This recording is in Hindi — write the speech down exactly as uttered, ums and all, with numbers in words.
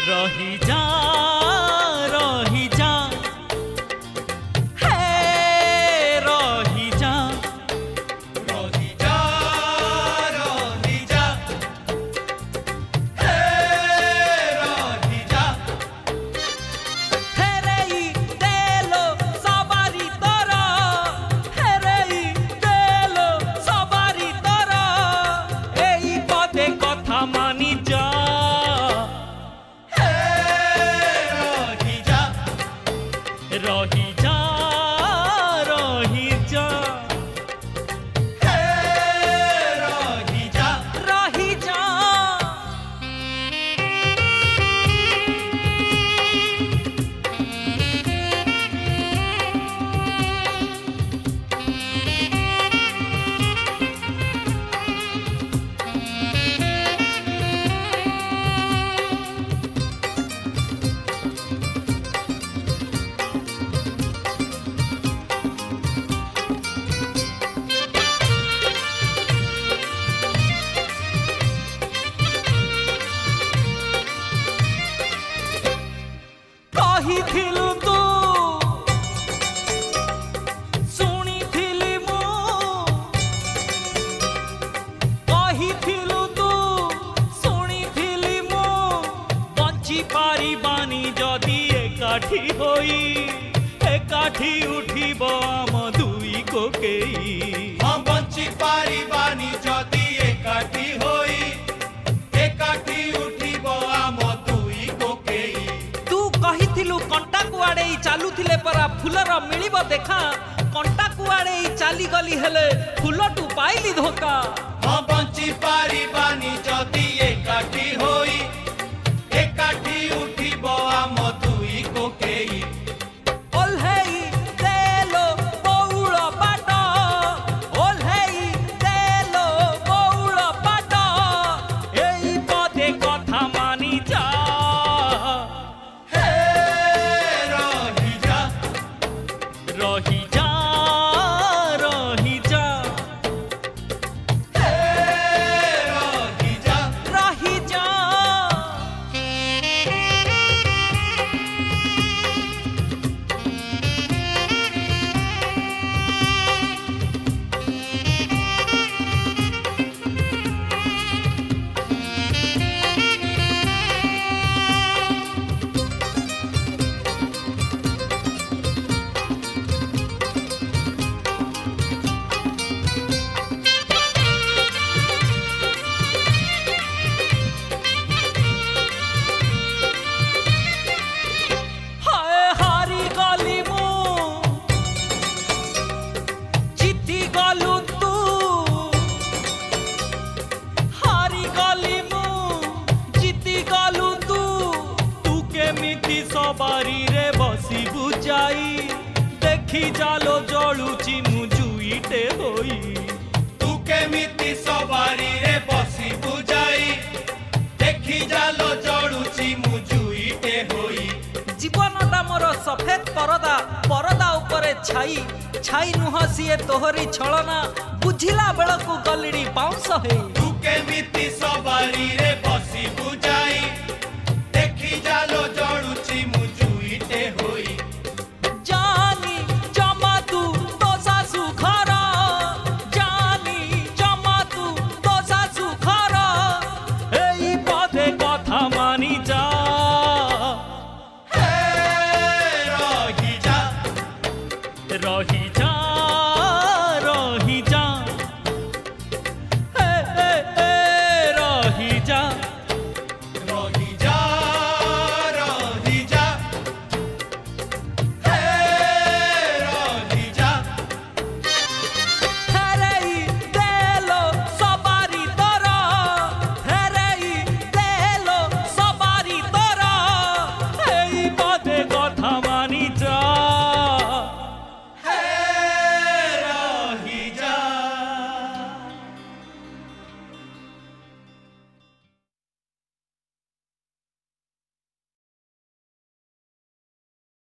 रही जा रही जा हे रही जा रही जा रही जा हे रही जा फेरेई देलो सवारी तोरा फेरेई देलो सवारी तोरा एई पदे कथा मानी जा रही जा रही जा रही जा रही जा रही जा कहिथिलु तू शुणिथिली मु कहिथिलु तू शुणिथिली मु बंची पारिबानी जदि एकाठी होई एकाठी उठिब आम दुई कोकेई हम बंची पारिबानी जदि एकाठी होई एकाठी उठिब आम दुई कोकेई तू कहिथिलु कंटा कुआड़े चालुथिले परा फुलर मिलिब देखा कंटा कुआड़े चाली गली हेले फुलटू पाइली धोका हम बंची पारिबानी जदि एकाठी होई एकाठी उठिब आम दुई कोकेई ओल्हेई देलो बौळ पाट ओल्हेई देलो बौळ पाट एई पदे कथा मानी जा रही जा रही जा रही जा रही जा रही जा हाय हारी गली मु जीती गलु तू हारी गली मु जीती गलु तू तू केमिति सवारी रे बसी बुझाई देखी जालो जळुची मु जुईटे होई तू केमिति सवारी रे बसी बुझाई देखी जालो जड़ुची मुजुईटे होई जीवनटा मोर सफेद परदा परदा उपरे छाई छाई नुह सिए तोहरी छलना बुझिला बेलकु गलिड़ी बाउंस हे तू केमिति सवारी रे बसी बुझाई